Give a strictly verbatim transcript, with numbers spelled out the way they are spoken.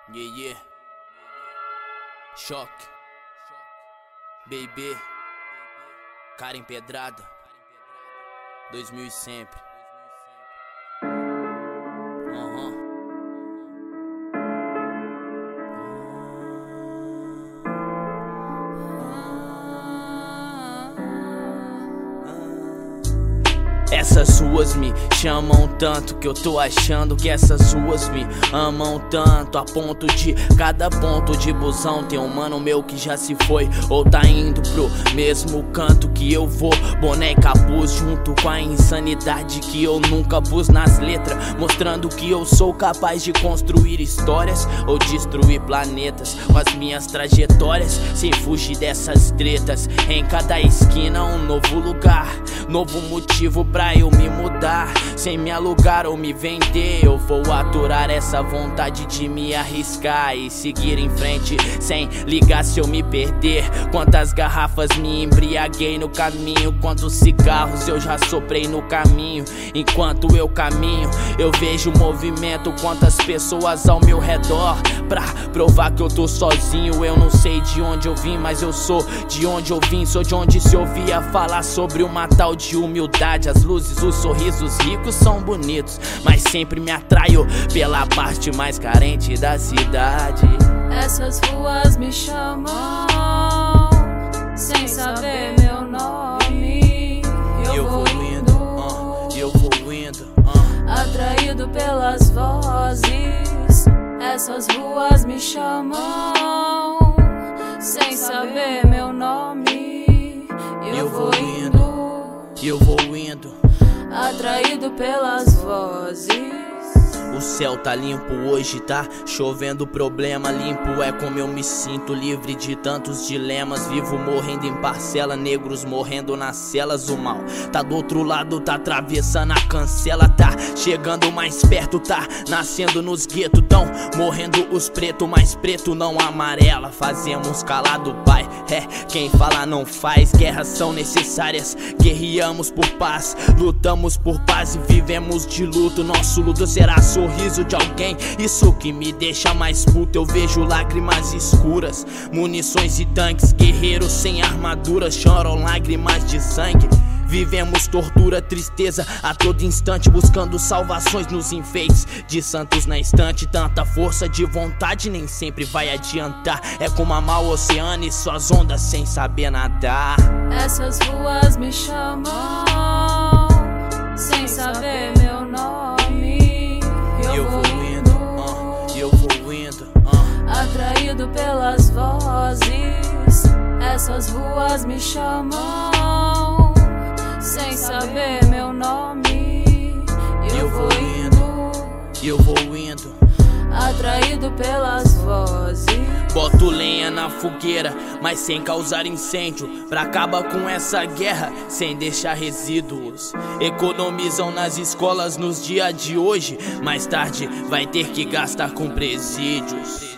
Yeah, yeah. Choque. Baby. Cara empedrada. Dois mil e sempre. Aham. Essas ruas me chamam tanto que eu tô achando que essas ruas me amam tanto, a ponto de cada ponto de busão tem um mano meu que já se foi ou tá indo pro mesmo canto que eu vou. Boné e capuz junto com a insanidade que eu nunca pus nas letras, mostrando que eu sou capaz de construir histórias ou destruir planetas com as minhas trajetórias, sem fugir dessas tretas. Em cada esquina um novo lugar, novo motivo pra eu me mudar. Sem me alugar ou me vender, eu vou aturar essa vontade de me arriscar e seguir em frente sem ligar se eu me perder. Quantas garrafas me embriaguei no caminho, quantos cigarros eu já soprei no caminho. Enquanto eu caminho, eu vejo movimento, quantas pessoas ao meu redor, pra provar que eu tô sozinho. Eu não sei de onde eu vim, mas eu sou de onde eu vim. Sou de onde se ouvia falar sobre uma tal de humildade. As luzes, os sorrisos ricos são bonitos, mas sempre me atraio pela parte mais carente da cidade. Essas ruas me chamam sem saber meu nome. Eu, eu vou indo, uh, eu vou indo, uh. atraído pelas vozes. Essas ruas me chamam sem saber meu nome. Eu, eu vou vou indo, eu vou indo, atraído pelas vozes. O céu tá limpo hoje, tá chovendo, problema limpo. É como eu me sinto, livre de tantos dilemas. Vivo morrendo em parcela, negros morrendo nas celas. O mal tá do outro lado, tá atravessando a cancela. Tá chegando mais perto, tá nascendo nos guetos. Tão morrendo os pretos, mas preto não amarela. Fazemos calado, pai, é, quem fala não faz. Guerras são necessárias, guerreamos por paz, lutamos por paz e vivemos de luto. Nosso luto será sorriso de alguém, isso que me deixa mais puto. Eu vejo lágrimas escuras, munições e tanques, guerreiros sem armadura choram lágrimas de sangue. Vivemos tortura, tristeza a todo instante, buscando salvações nos enfeites de santos na estante. Tanta força de vontade nem sempre vai adiantar. É como amar o oceano e suas ondas sem saber nadar. Essas ruas me chamam sem saber meu nome. Eu, eu vou indo, uh, eu vou indo, uh. atraído pelas vozes. Essas ruas me chamam sem saber meu nome. Eu, eu vou indo, eu vou indo, atraído pelas vozes. Boto lenha na fogueira, mas sem causar incêndio, pra acabar com essa guerra, sem deixar resíduos. Economizam nas escolas nos dias de hoje, mais tarde vai ter que gastar com presídios.